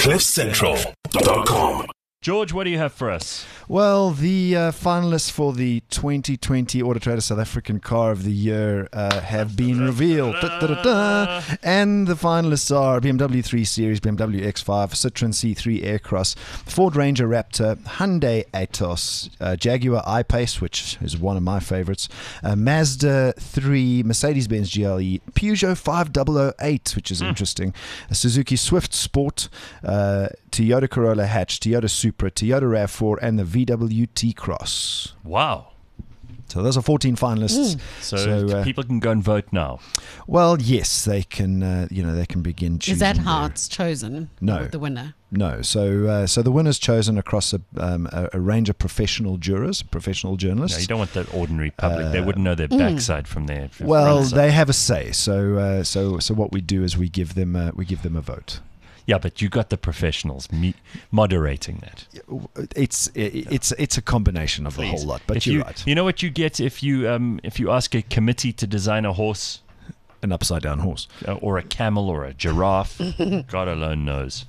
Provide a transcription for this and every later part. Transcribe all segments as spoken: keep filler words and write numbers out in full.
cliff central dot com. George, what do you have for us? Well, the uh, finalists for the twenty twenty Auto Trader South African Car of the Year uh, have been revealed. Da, da, da, da. And the finalists are B M W three Series, B M W X five, Citroen C three Aircross, Ford Ranger Raptor, Hyundai Atos, uh, Jaguar I-Pace, which is one of my favorites, uh, Mazda three, Mercedes-Benz G L E, Peugeot five thousand eight, which is mm. interesting, a Suzuki Swift Sport, uh, Toyota Corolla Hatch, Toyota Supra, Toyota RAV four, and the V W T-Cross. Wow. So those are fourteen finalists. Mm. So, so uh, people can go and vote now. Well, yes, they can. Uh, you know, they can begin choosing. Is that how their, it's chosen? No, the winner. No. So, uh, so the winner's chosen across a, um, a, a range of professional jurors, professional journalists. No, you don't want the ordinary public. Uh, they wouldn't know their backside mm. from their. Well, they have a say. So, uh, so, so what we do is we give them a, we give them a vote. Yeah, but you got the professionals me- moderating that. It's it's it's a combination of Please. a whole lot. But if you're you, right. You know what you get if you um if you ask a committee to design a horse, an upside down horse, uh, or a camel, or a giraffe. God alone knows.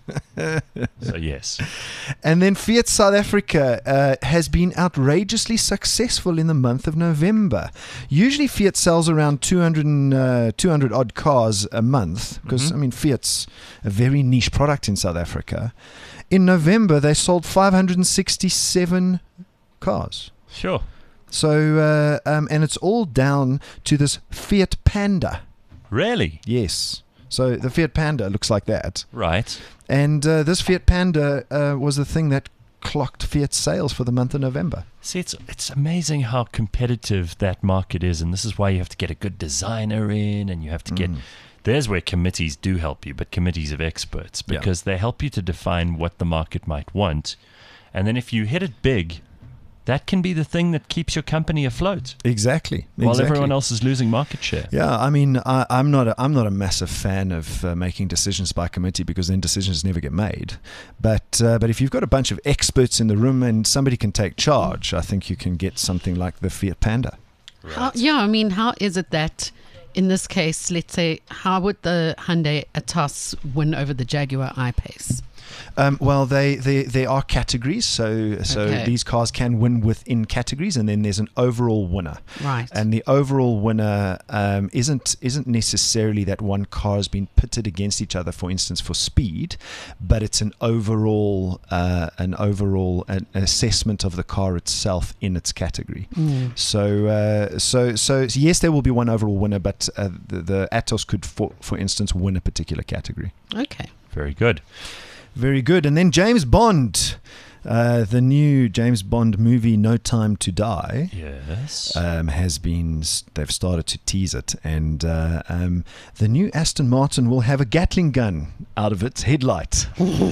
So yes. And then Fiat South Africa uh, has been outrageously successful in the month of November. Usually Fiat sells around two hundred, uh, two hundred odd cars a month because, mm-hmm. I mean, Fiat's a very niche product in South Africa. In November, they sold five hundred sixty-seven cars. Sure. So, uh, um, and it's all down to this Fiat Panda. Really? Yes. So the Fiat Panda looks like that. Right. And uh, this Fiat Panda uh, was the thing that clocked Fiat sales for the month of November. See, it's it's amazing how competitive that market is, and this is why you have to get a good designer in, and you have to get... Mm. There's where committees do help you, but committees of experts, because yeah. they help you to define what the market might want. And then if you hit it big... that can be the thing that keeps your company afloat. Exactly. While exactly. everyone else is losing market share. Yeah, I mean, I, I'm not a, I'm not a massive fan of uh, making decisions by committee because then decisions never get made. But uh, but if you've got a bunch of experts in the room and somebody can take charge, I think you can get something like the Fiat Panda. Right. How, yeah, I mean, how is it that in this case, let's say, how would the Hyundai Atos win over the Jaguar I-Pace? Um, well, they, they there are categories, so so okay. these cars can win within categories, and then there's an overall winner. Right. And the overall winner um, isn't isn't necessarily that one car has been pitted against each other, for instance, for speed, but it's an overall uh, an overall an assessment of the car itself in its category. Mm. So uh, so so yes, there will be one overall winner, but uh, the, the Atos could, for for instance, win a particular category. Okay. Very good. Very good. And then James Bond, uh, the new James Bond movie, No Time to Die, yes, um, has been, they've started to tease it. And uh, um, the new Aston Martin will have a Gatling gun out of its headlight.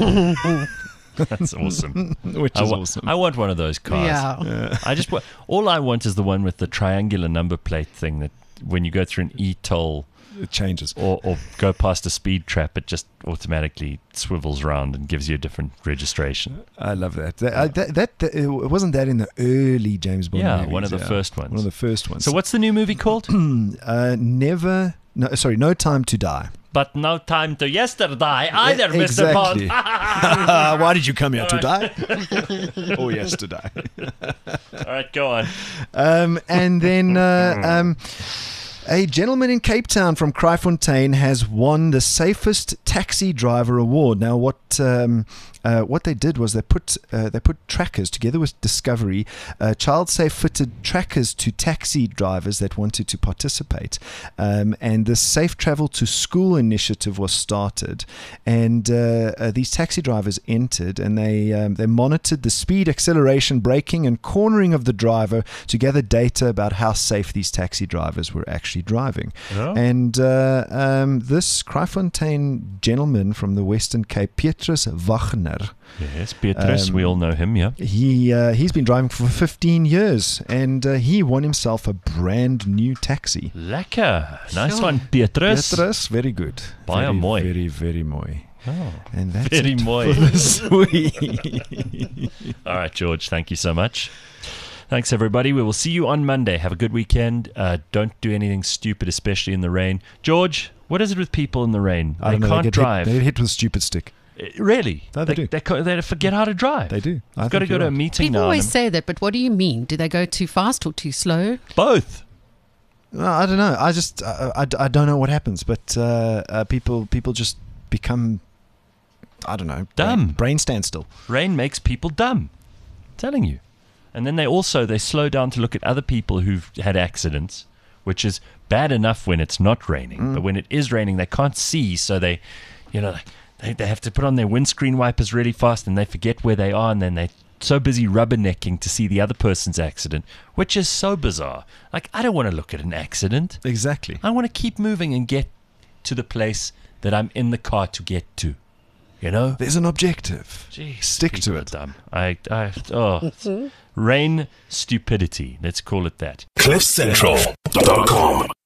That's awesome. Which I is wa- awesome. I want one of those cars. Yeah. Yeah. I just wa- all I want is the one with the triangular number plate thing that when you go through an e-toll, it changes. Or, or go past a speed trap, it just automatically swivels around and gives you a different registration. I love that. That, uh, that, that, that it wasn't that in the early James Bond yeah, movies. one of the yeah. first ones. One of the first ones. So what's the new movie called? uh, never, no, sorry, No Time to Die. But no time to yesterday either, yeah, Mister exactly. Bond. Why did you come here All to right. die? Or yesterday? All right, go on. Um, and then... Uh, um, A gentleman in Cape Town from Kraaifontein has won the safest taxi driver award. Now, what um, uh, what they did was they put uh, they put trackers together with Discovery, uh, child safe fitted trackers to taxi drivers that wanted to participate, um, and the Safe Travel to School initiative was started. And uh, uh, these taxi drivers entered, and they um, they monitored the speed, acceleration, braking, and cornering of the driver to gather data about how safe these taxi drivers were actually driving. Oh. And uh, um, this Kraaifontein gentleman from the Western Cape, Petrus Wagner, yes, Petrus, um, we all know him, yeah. He uh, he's been driving for fifteen years, and uh, he won himself a brand new taxi. Lekker, nice Sure. one, Petrus. Petrus, very good. Baie very, mooi. Very, very mooi. Oh, and that's very it mooi. for this week. All right, George, thank you so much. Thanks, everybody. We will see you on Monday. Have a good weekend. Uh, don't do anything stupid, especially in the rain. George, what is it with people in the rain? I They don't know, can't they get drive. Hit, they get hit with a stupid stick. Really? No, they do. They, co- they forget how to drive. They do. I You've got to think go you're to a right. meeting People now. always and- say that, but what do you mean? Do they go too fast or too slow? Both. No, I don't know. I just I, I, I don't know what happens, but uh, uh, people people just become I don't know Dumb. brain, brain standstill. Rain makes people dumb. I'm telling you. And then they also they slow down to look at other people who've had accidents, which is bad enough when it's not raining, Mm. but when it is raining, they can't see, so they, you know, they they have to put on their windscreen wipers really fast, and they forget where they are, and then they. So busy rubbernecking to see the other person's accident, which is so bizarre. Like, I don't want to look at an accident. Exactly. I want to keep moving and get to the place that I'm in the car to get to. You know? There's an objective. Jeez, Stick to people are it. Dumb. I, I, oh, rain stupidity. Let's call it that. cliff central dot com